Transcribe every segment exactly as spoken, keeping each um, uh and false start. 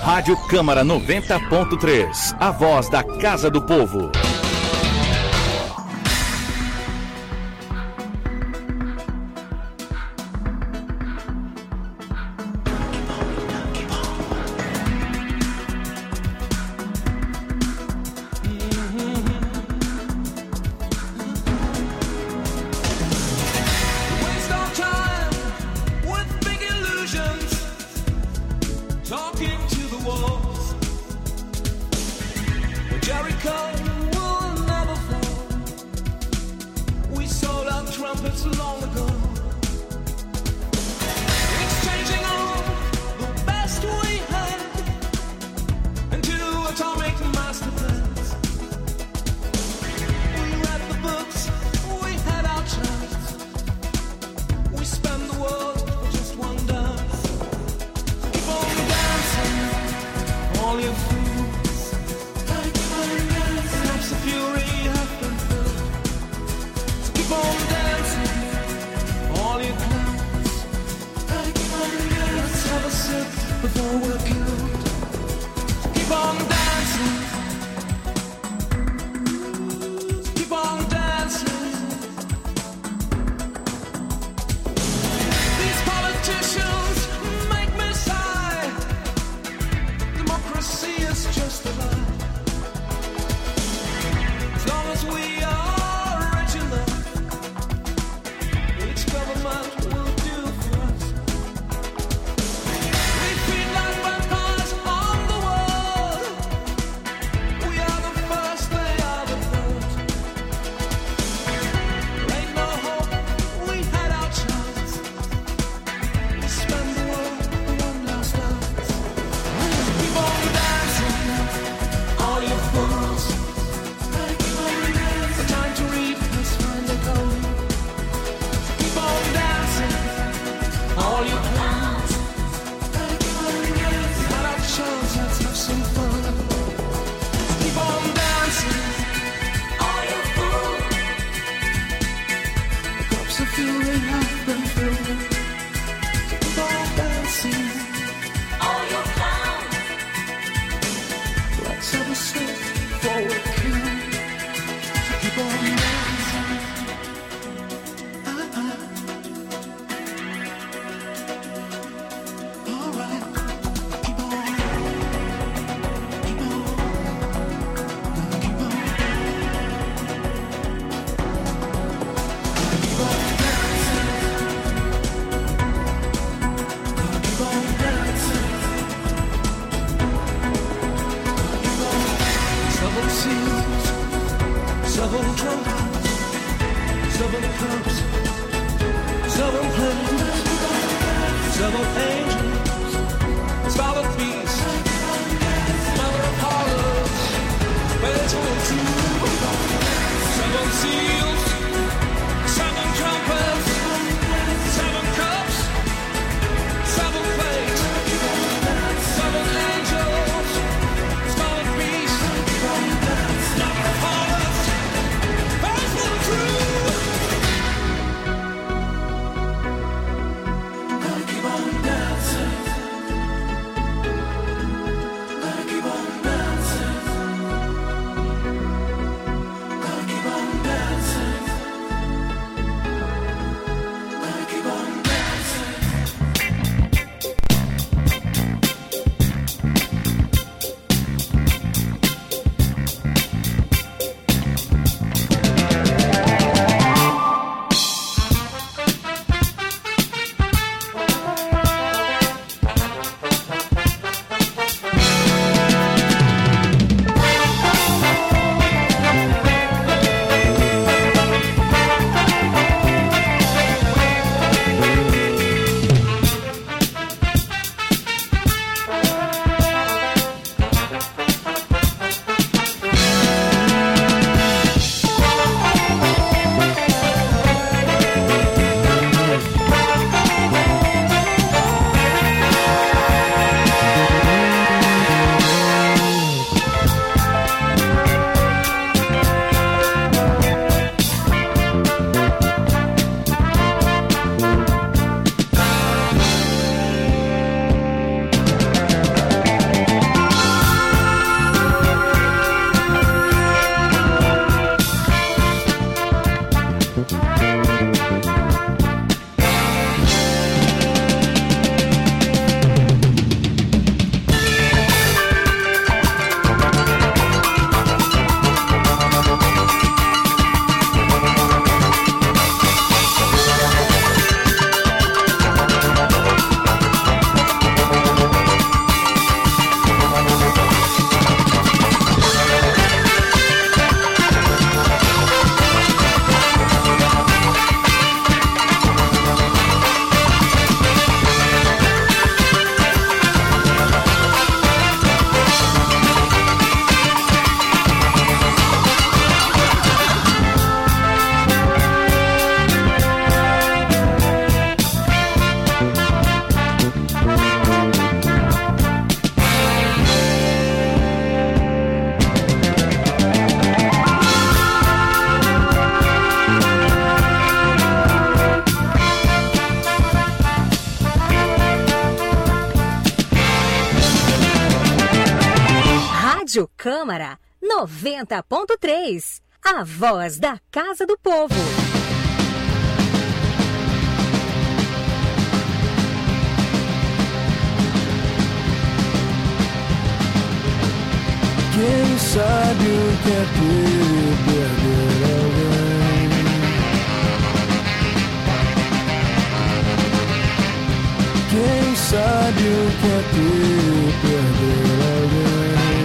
Rádio Câmara noventa ponto três, a voz da Casa do Povo. Keep on down. Rádio Câmara noventa ponto três. A voz da Casa do Povo. Quem sabe o que é ter e perder alguém? Quem sabe o que é ter e perder alguém?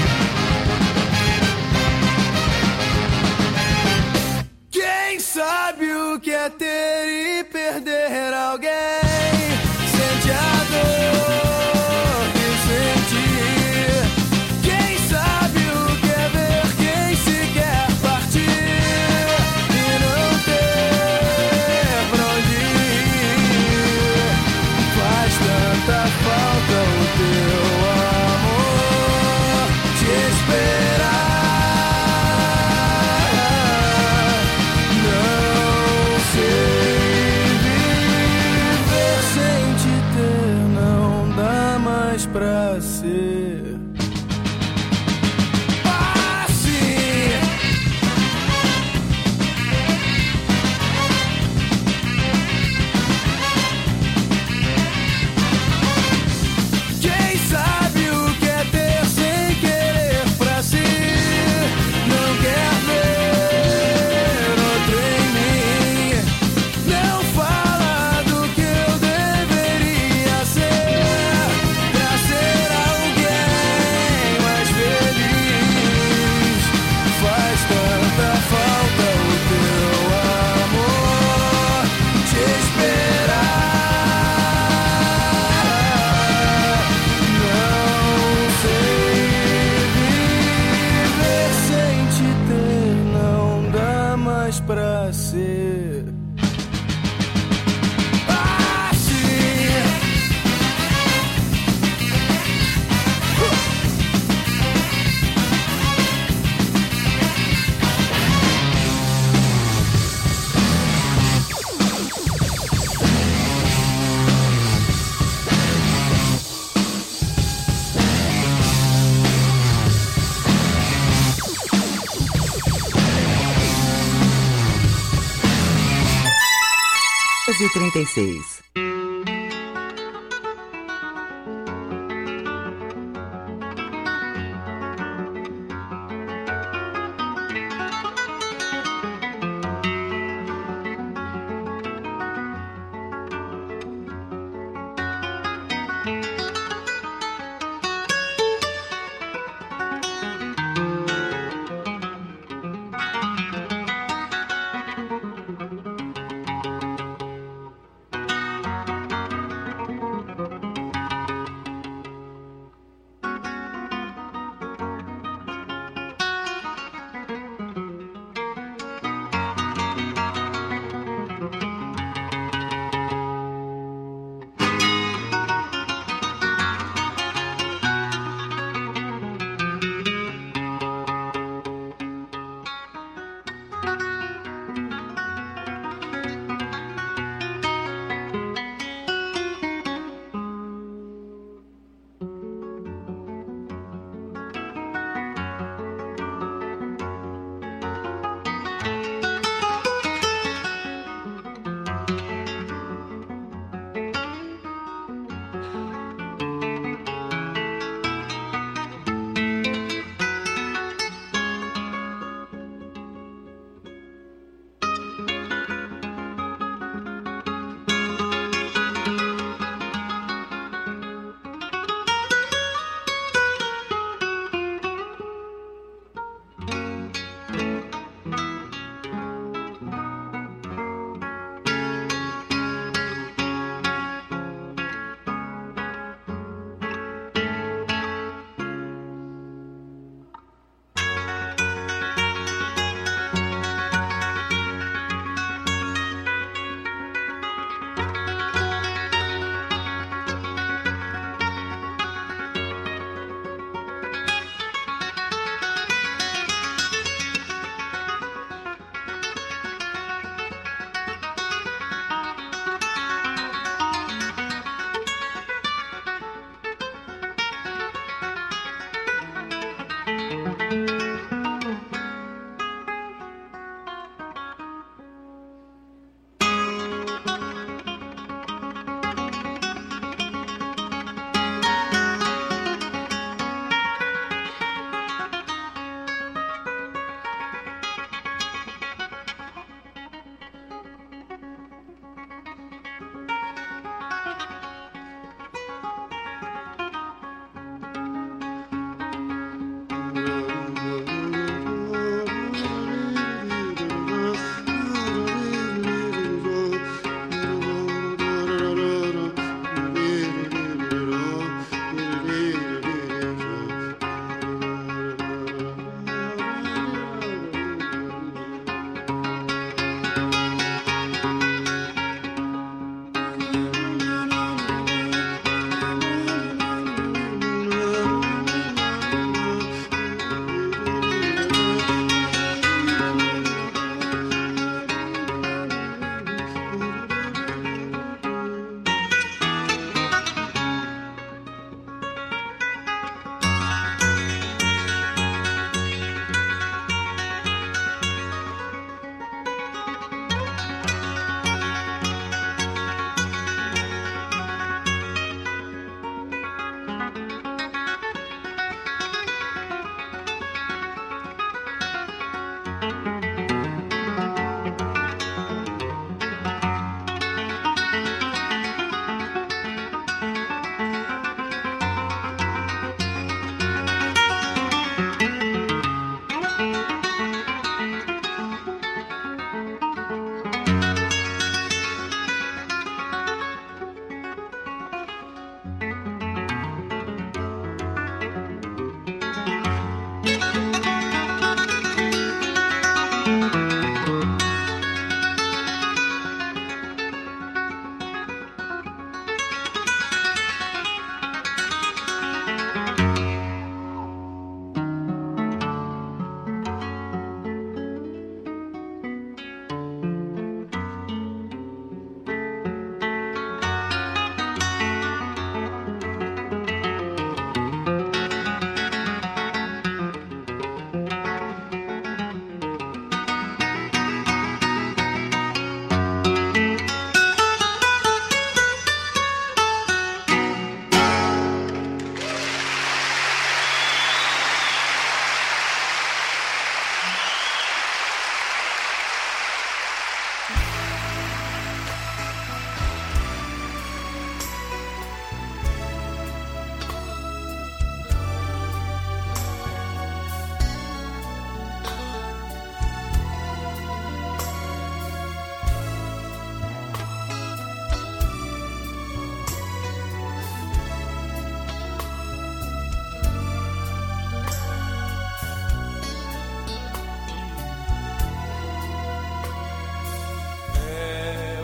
Quem sabe o que é ter e perder alguém? Sente a dor que senti. Quem sabe o que é ver quem se quer partir e não ter pra onde ir? Faz tanta falta o teu amor, te esperar. Não sei viver sem te ter, não dá mais pra ser. Quem sabe o que é ter sem querer pra si? Não quer ver outro em mim. Não fala do que eu deveria ser pra ser alguém mais feliz. Faz tanta falta o teu amor, te esperar. Não sei viver sem te ter, não dá mais pra ser assim. doze e trinta e seis.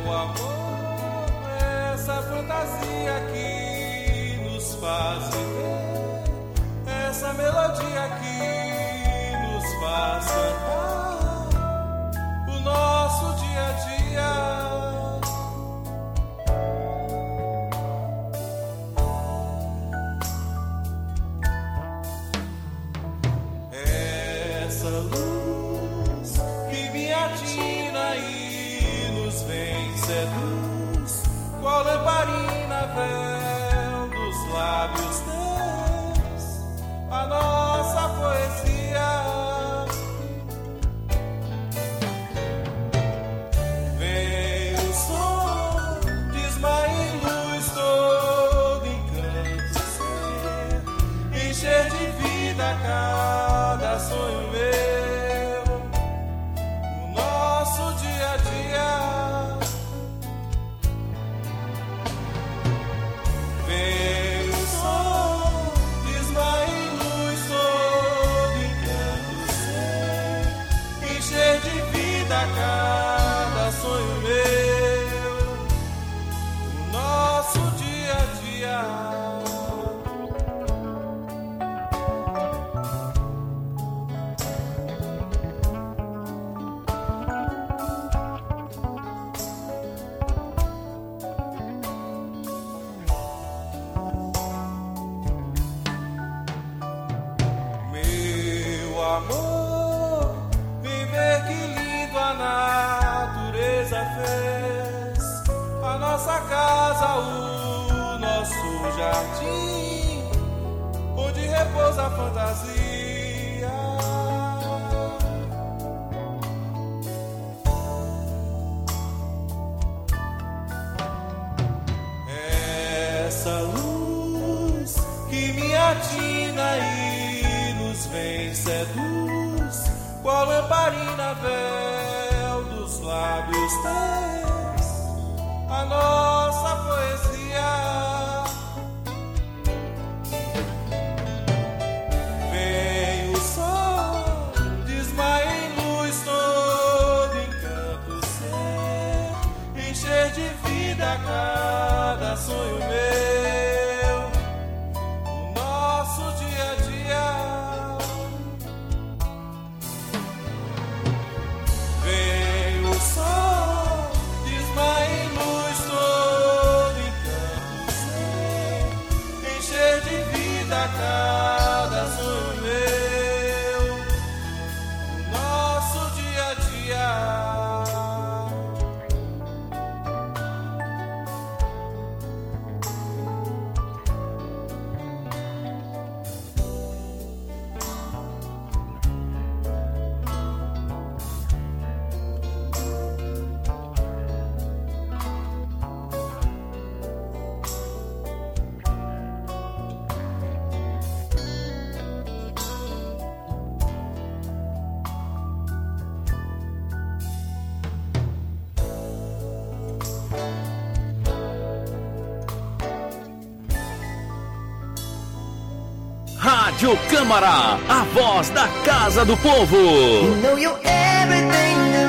Rádio Câmara, a voz da Casa do Povo. You know you're everything to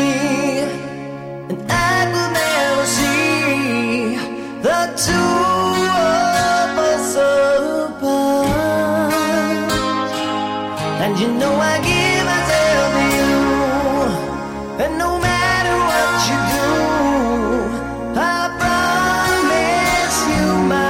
me, and I will never see the two of us apart. And you know I give myself to you, and no matter what you do, I promise you my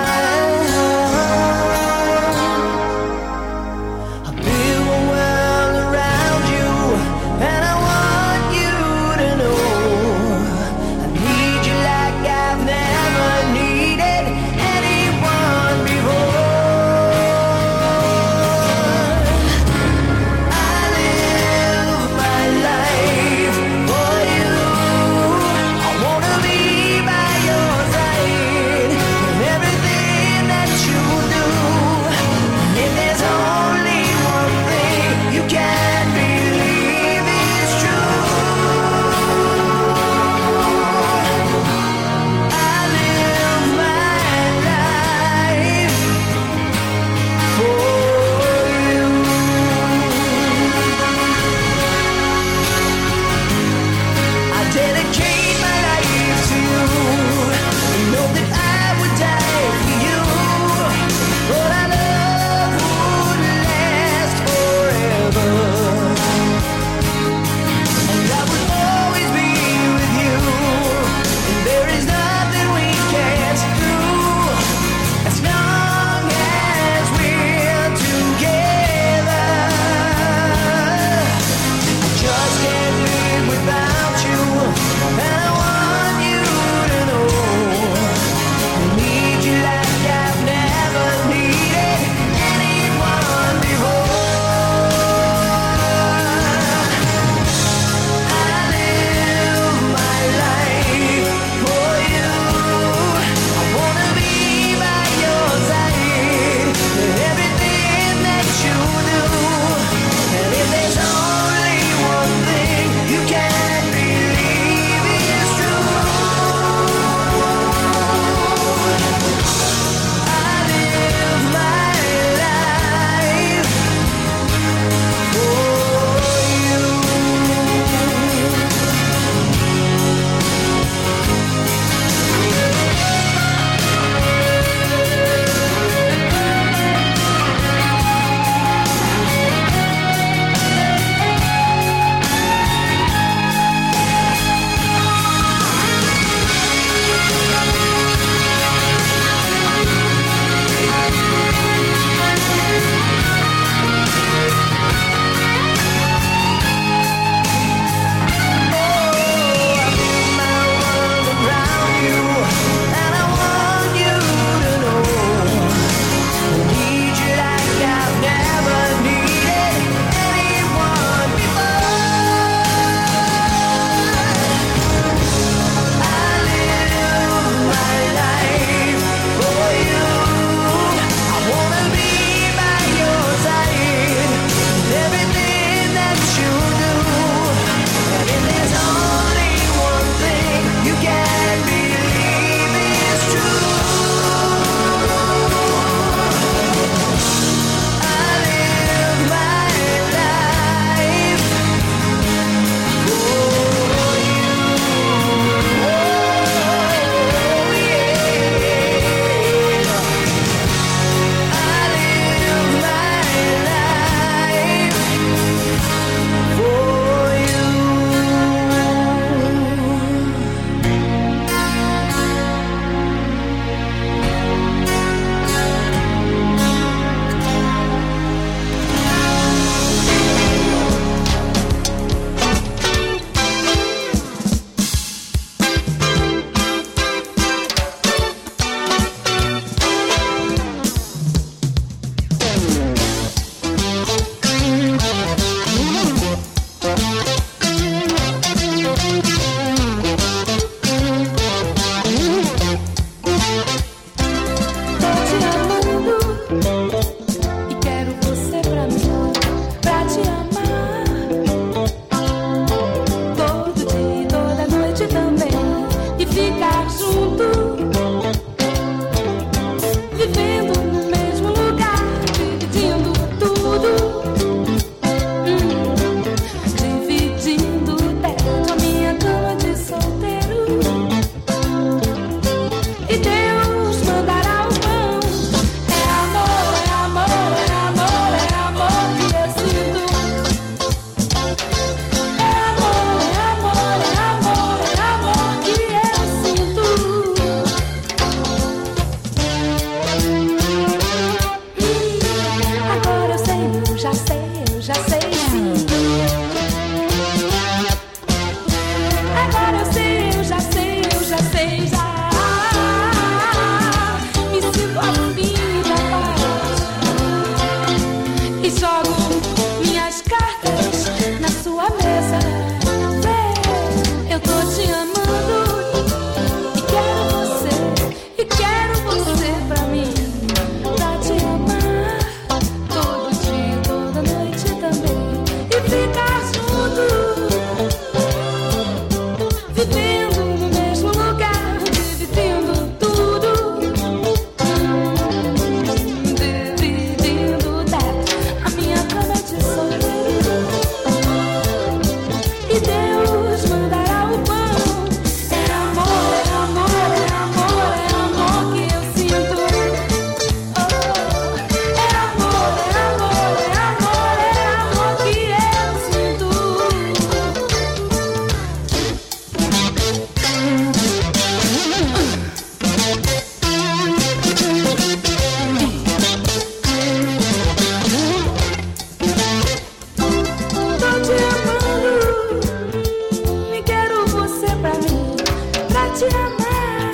te amar.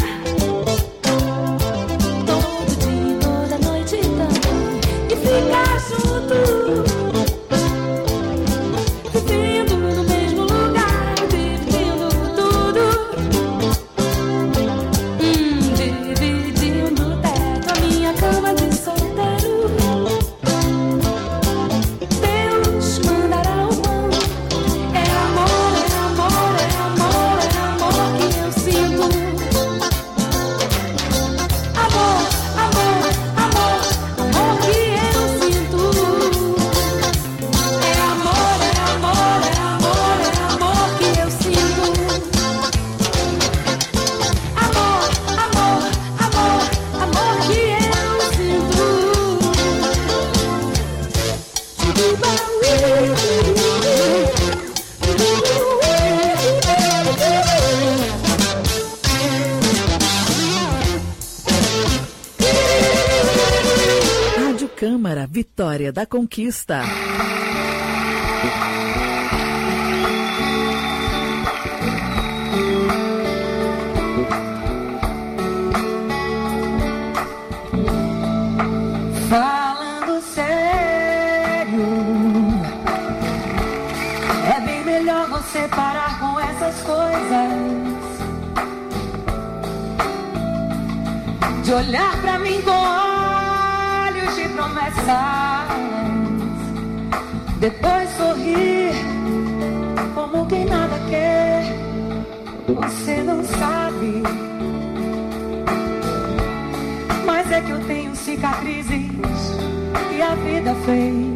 Todo dia, toda noite também. E ficar junto. Vivendo no mesmo lugar, dividindo tudo. Hum, dividindo o teto, a minha cama de solteiro. Deus mandará o pão. É amor, é amor, é amor, é amor que eu sinto. Amor, amor, amor, amor que eu sinto. É amor, é amor, é amor, é amor que eu sinto. Amor, amor, amor, amor que eu sinto. Rádio Câmara, Vitória da Conquista. Falando sério, é bem melhor você parar com essas coisas. De olhar pra mim com olhos de promessas, depois sorrir como quem nada quer. Você não sabe, mas é que eu tenho cicatrizes que a vida fez.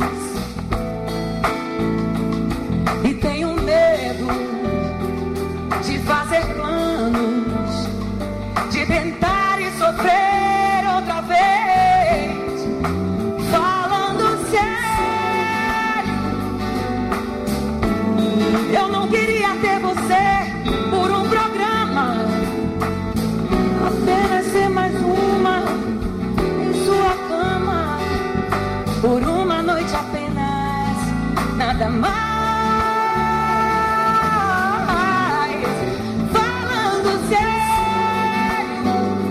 E tenho medo de fazer planos, de tentar e sofrer outra vez. Falando sério, eu não queria ter você por um programa, apenas ser mais uma em sua cama, por uma noite apenas, nada mais. Falando sério,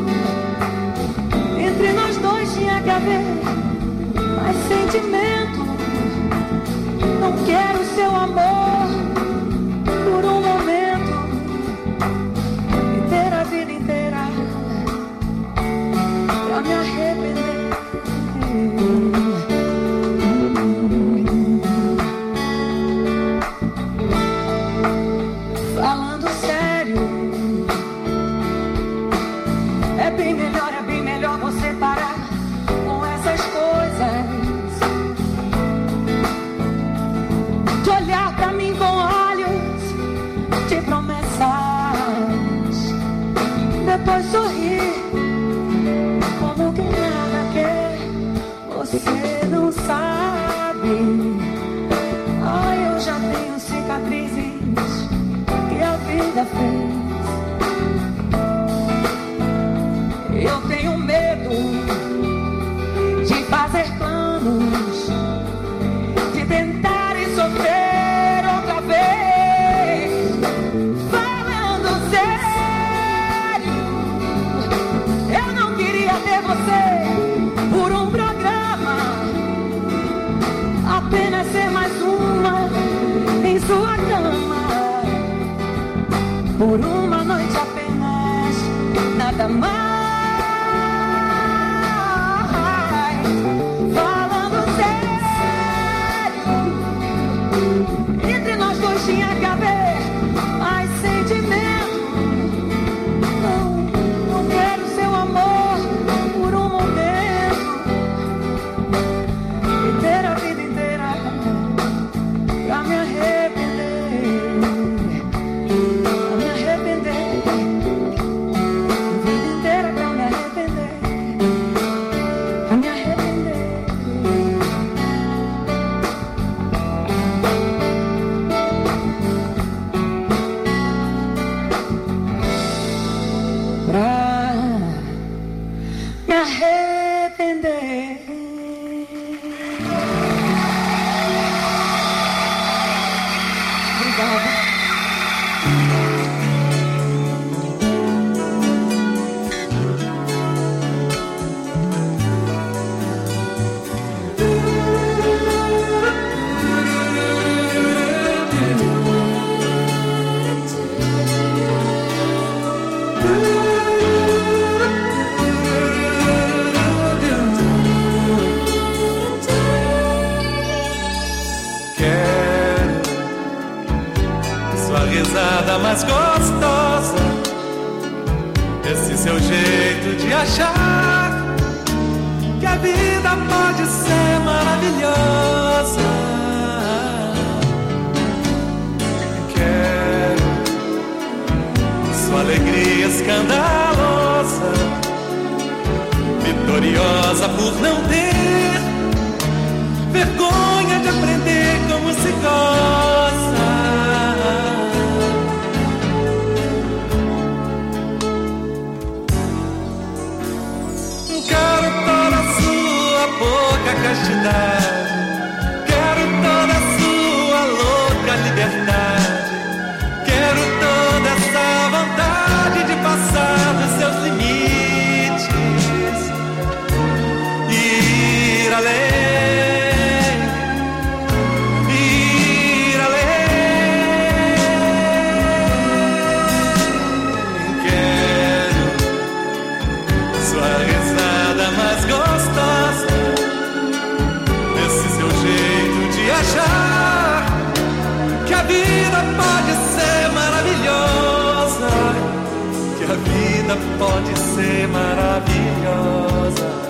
entre nós dois tinha que haver mais sentimento. Não quero seu amor por um momento e ter a vida inteira pra me arrepender. Falando sério, é bem melhor, é bem melhor você parar com essas coisas. De olhar pra mim com olhos de promessas, depois sorrir como quem nada quer. Você não sabe, ai, eu já tenho cicatrizes que a vida fez. Eu tenho medo de fazer planos, de tentar e sofrer outra vez. Falando sério, eu não queria ter você por um programa, apenas ser mais uma em sua cama, por uma noite apenas, nada mais. Falando sério, entre nós dois tinha que haver mais sentimento. Não, não quero seu amor por um momento e ter a vida inteira pra me arrepender, pra me arrepender, a vida inteira mais gostosa, esse seu jeito de achar que a vida pode ser maravilhosa. Quero sua alegria escandalosa, vitoriosa por não ter vergonha de aprender como se goza. Quero toda a sua pouca castidade, quero toda a sua louca liberdade, quero toda essa vontade de passar dos seus limites e ir além, ir além. Quero sua risada mais gostosa, esse seu jeito de achar que a vida pode ser maravilhosa, que a vida pode ser maravilhosa.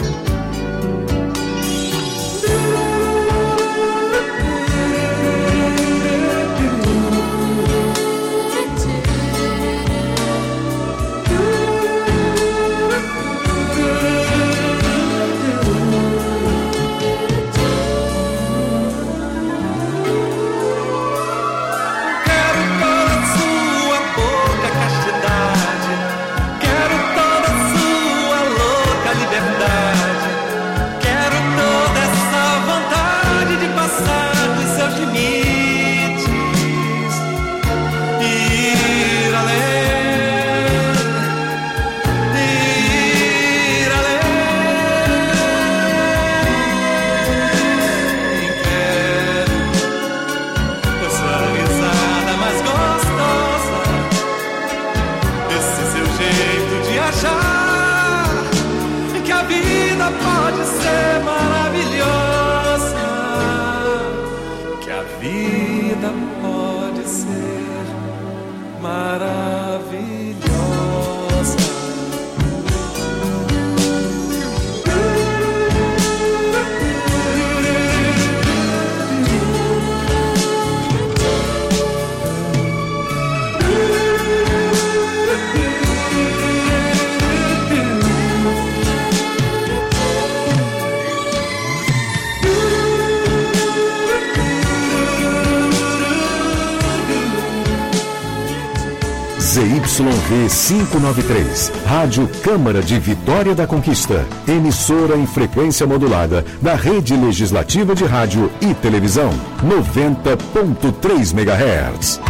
Z Y V quinhentos e noventa e três, Rádio Câmara de Vitória da Conquista, emissora em frequência modulada da Rede Legislativa de Rádio e Televisão, noventa ponto três megahertz.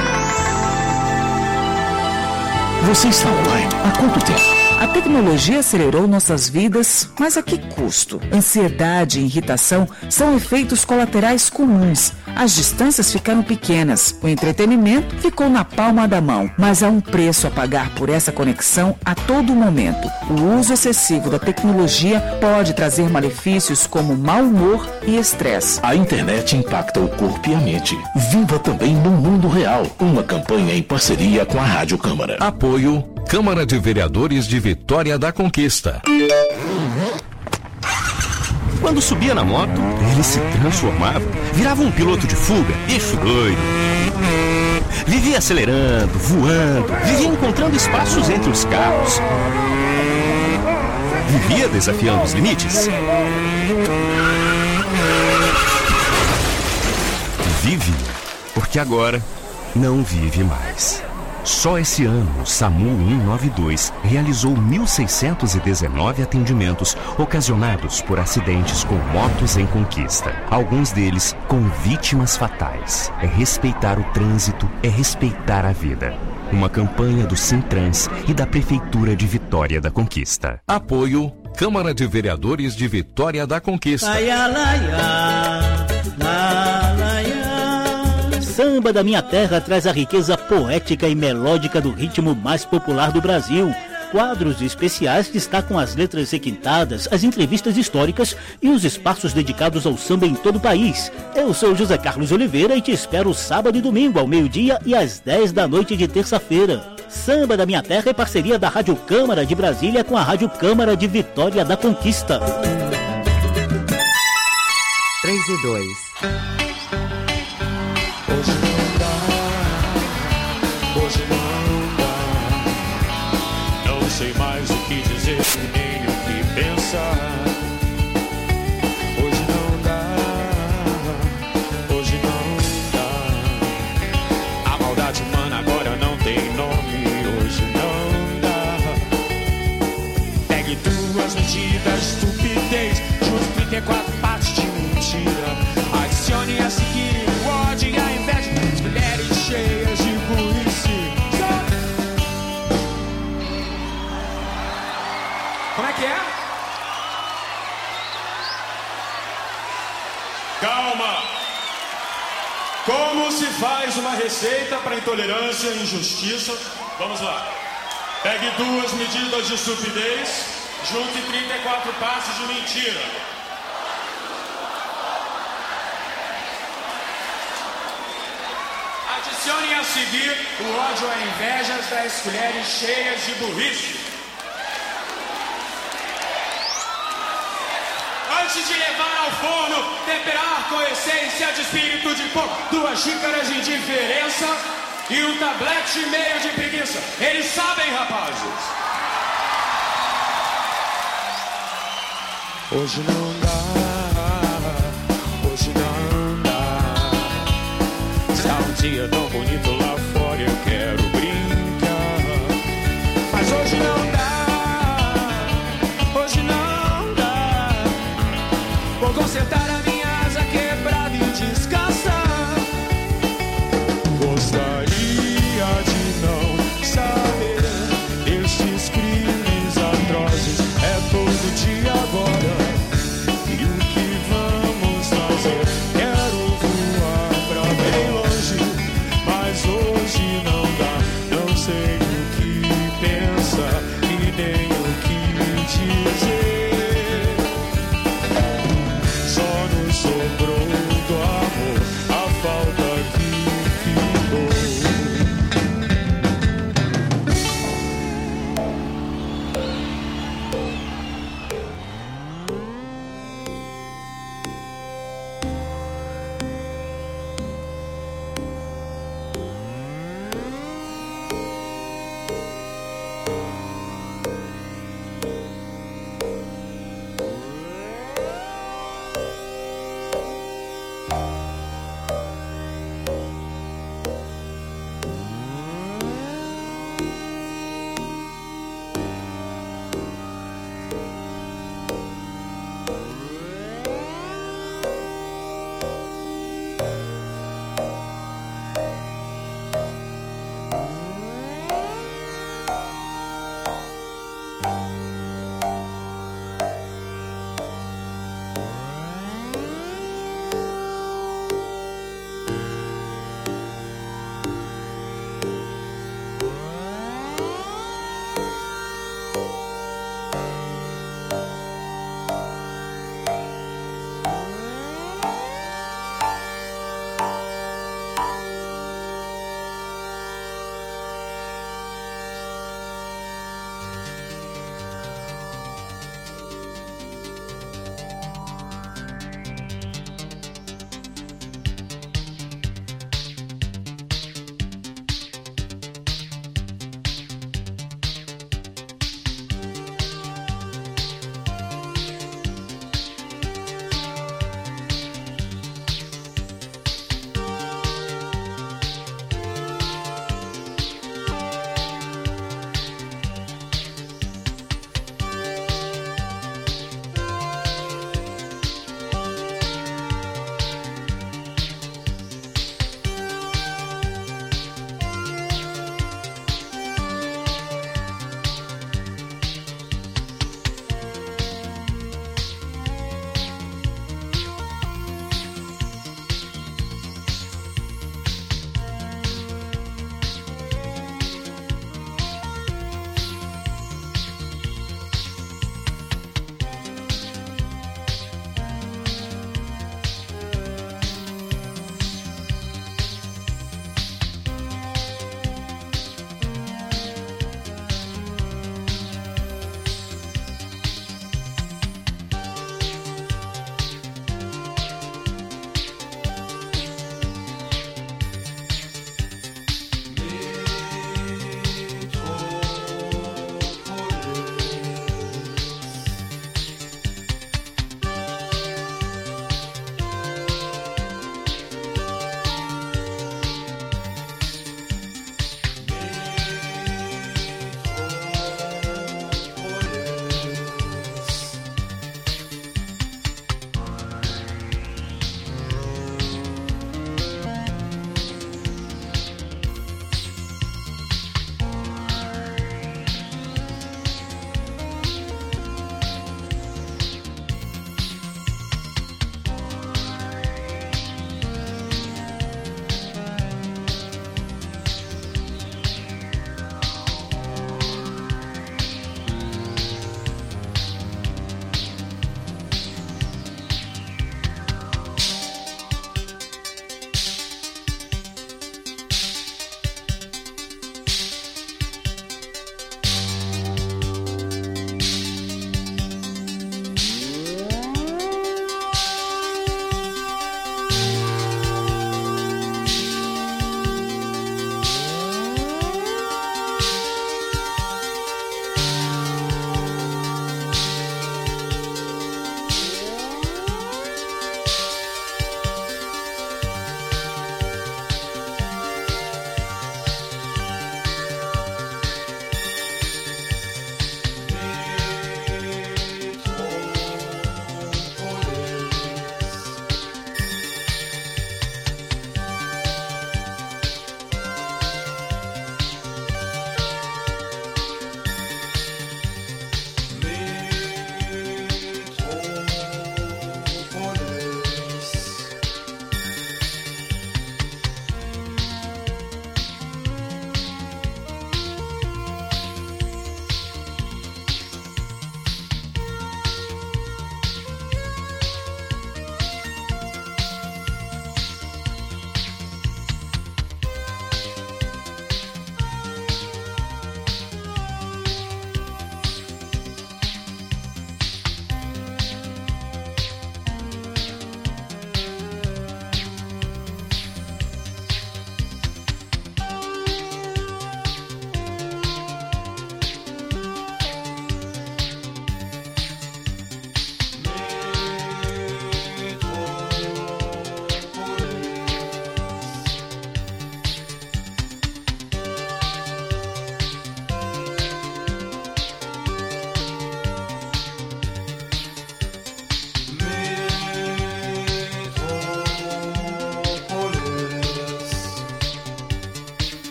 Você está online há quanto tempo? A tecnologia acelerou nossas vidas, mas a que custo? Ansiedade e irritação são efeitos colaterais comuns. As distâncias ficaram pequenas, o entretenimento ficou na palma da mão, mas há um preço a pagar por essa conexão a todo momento. O uso excessivo da tecnologia pode trazer malefícios como mau humor e estresse. A internet impacta o corpo e a mente. Viva também no mundo real. Uma campanha em parceria com a Rádio Câmara. Apoio Câmara de Vereadores de Vitória da Conquista. Quando subia na moto, ele se transformava, virava um piloto de fuga, bicho doido. Vivia acelerando, voando, vivia encontrando espaços entre os carros. Vivia desafiando os limites. Vive, porque agora não vive mais. Só esse ano, o SAMU cento e noventa e dois realizou mil seiscentos e dezenove atendimentos ocasionados por acidentes com motos em conquista. Alguns deles com vítimas fatais. É respeitar o trânsito, é respeitar a vida. Uma campanha do Sintrans e da Prefeitura de Vitória da Conquista. Apoio Câmara de Vereadores de Vitória da Conquista. Laia, laia, la, laia. Samba da minha terra traz a riqueza poética e melódica do ritmo mais popular do Brasil. Quadros especiais destacam as letras requintadas, as entrevistas históricas e os espaços dedicados ao samba em todo o país. Eu sou José Carlos Oliveira e te espero sábado e domingo ao meio-dia e às dez da noite de terça-feira. Samba da Minha Terra é parceria da Rádio Câmara de Brasília com a Rádio Câmara de Vitória da Conquista. três e dois. Hoje não dá, hoje não dá. Não sei mais o que dizer, nem o que pensar. Hoje não dá, hoje não dá. A maldade humana agora não tem nome, hoje não dá. Pegue duas medidas, estupidez, junte trinta e quatro partes de mentira. Adicione a seguir o ódio e a inveja, as mulheres cheias de burrice. Como é que é? Calma! Como se faz uma receita para intolerância e injustiça? Vamos lá. Pegue duas medidas de estupidez, junte trinta e quatro passos de mentira. Adicione a seguir o ódio a invejas das mulheres cheias de burrice. Antes de levar ao forno, temperar com essência de espírito de pão, duas xícaras de indiferença e um tablete e meio de preguiça. Eles sabem, rapazes. Hoje não dá, hoje não dá. Está um dia tão bonito lá fora, eu quero brincar. Mas hoje não dá, hoje não dá. Vou consertar a minha asa quebrada e descansar. Gostaria de não saber esses crimes atrozes. É todo dia agora. E o que vamos fazer? Quero voar pra bem longe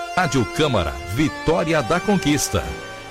Rádio Câmara, Vitória da Conquista.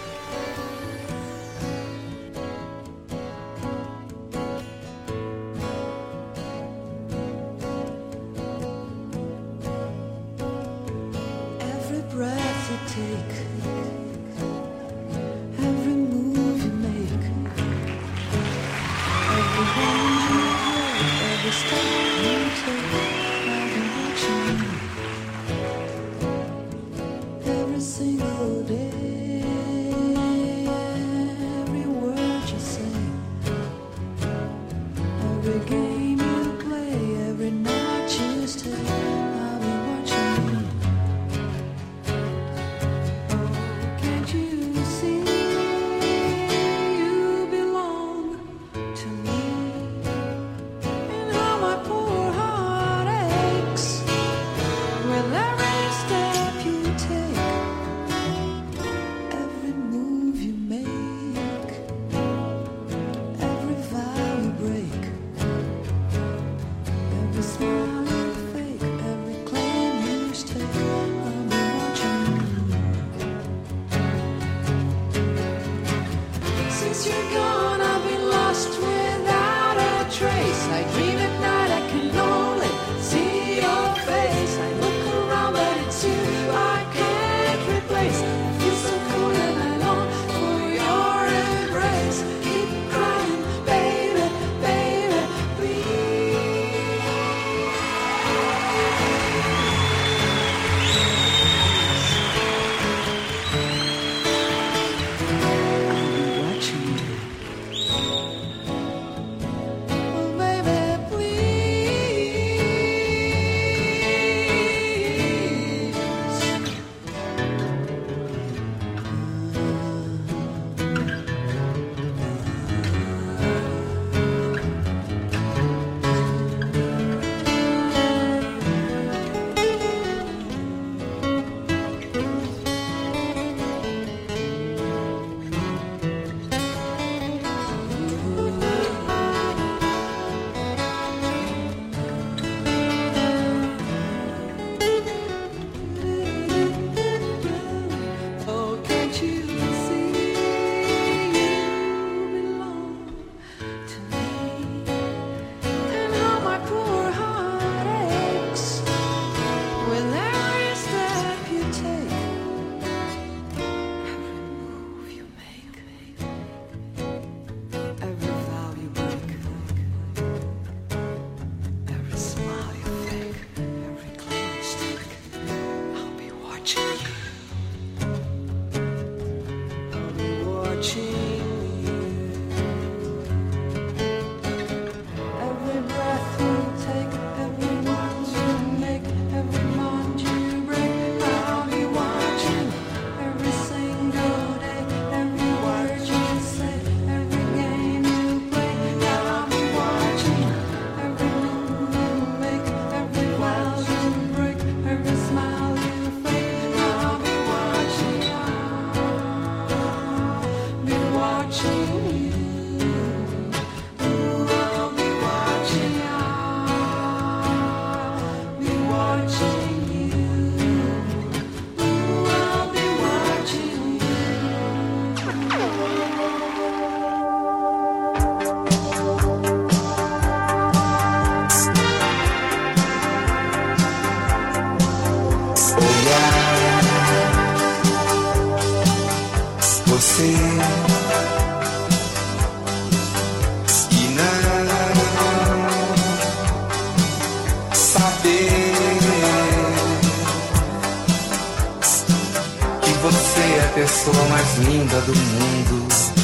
Pessoa mais linda do mundo.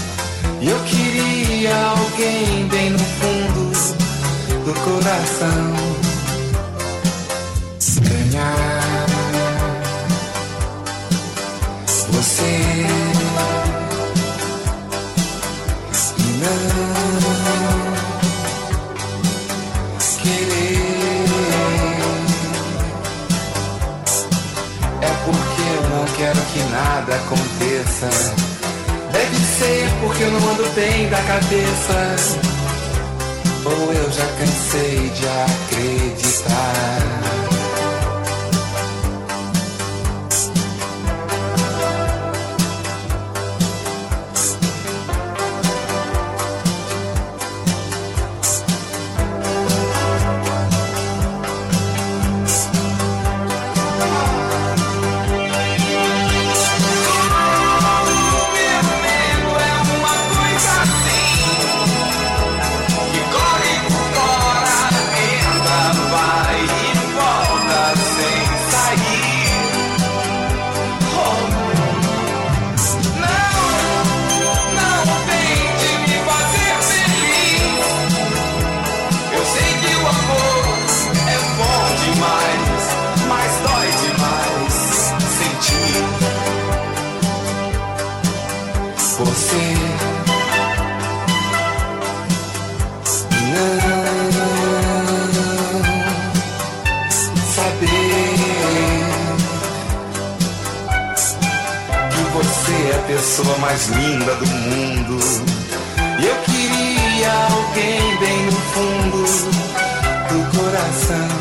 E eu queria alguém bem no fundo do coração. Ganhar você e não querer. É porque eu não quero que nada aconteça. Deve ser porque eu não ando bem da cabeça. Ou eu já cansei de acreditar. você não saber que você é a pessoa mais linda do mundo. E eu queria alguém bem no fundo do coração.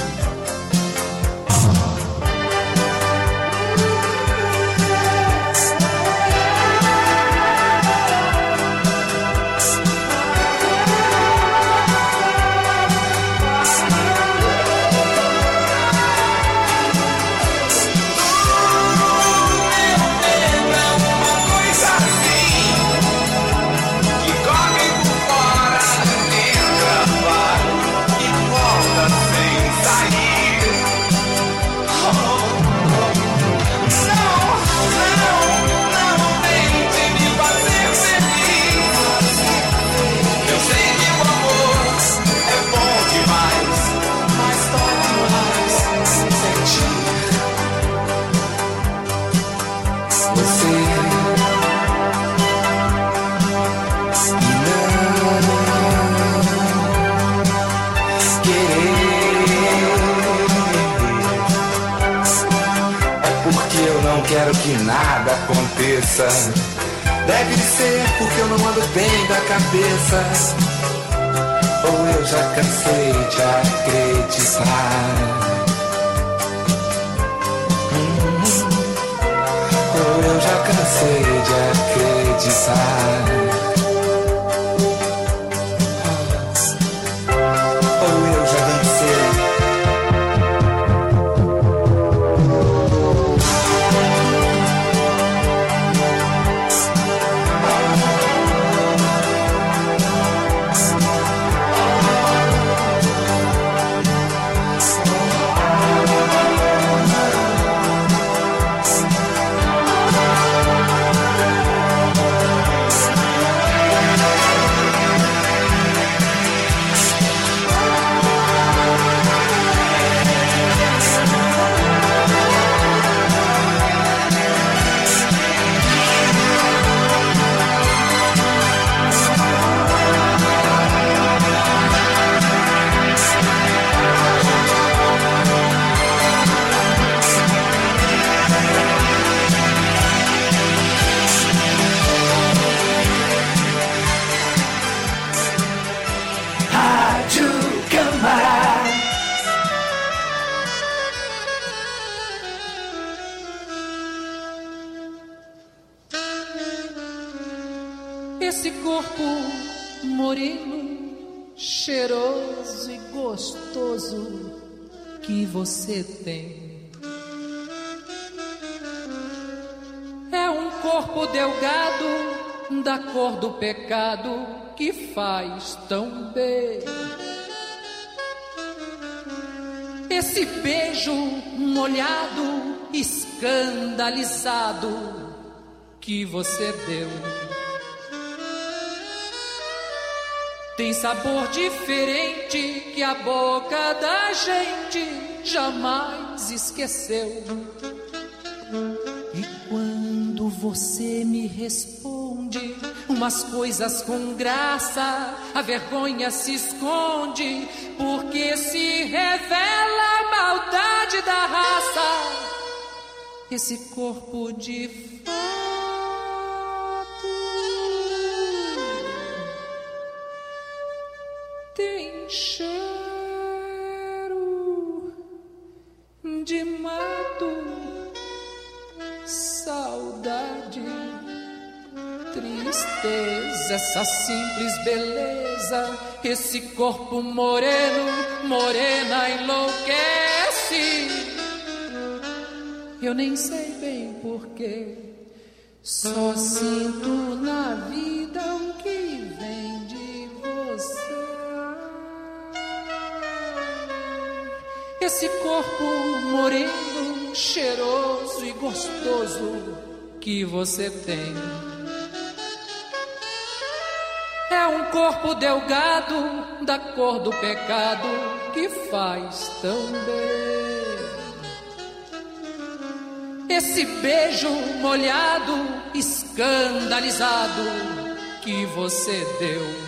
Quero que nada aconteça. Deve ser porque eu não ando bem da cabeça. Ou eu já cansei de acreditar. hum, Ou eu já cansei de acreditar. Ou eu já dancei. Esse corpo moreno, cheiroso e gostoso que você tem é um corpo delgado da cor do pecado que faz tão bem. Esse beijo molhado, escandalizado que você deu tem sabor diferente que a boca da gente jamais esqueceu. E quando você me responde umas coisas com graça, a vergonha se esconde, porque se revela a maldade da raça. Esse corpo de tem cheiro de mato, saudade, tristeza, essa simples beleza, esse corpo moreno, morena enlouquece. Eu nem sei bem porquê, só sinto na vida o que vem de você. Esse corpo moreno, cheiroso e gostoso que você tem é um corpo delgado da cor do pecado que faz tão bem. esse beijo molhado, escandalizado que você deu.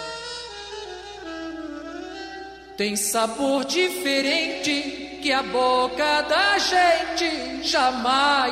Tem sabor diferente que a boca da gente jamais